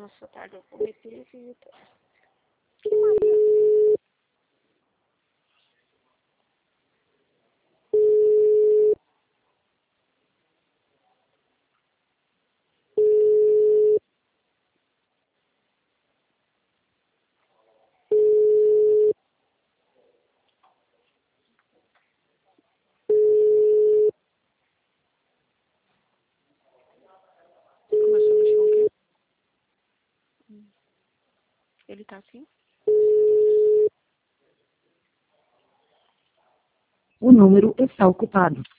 Nossa, tarde, eu vou meter visita. Começou a mexer com o quê? Ele tá assim? O número está ocupado.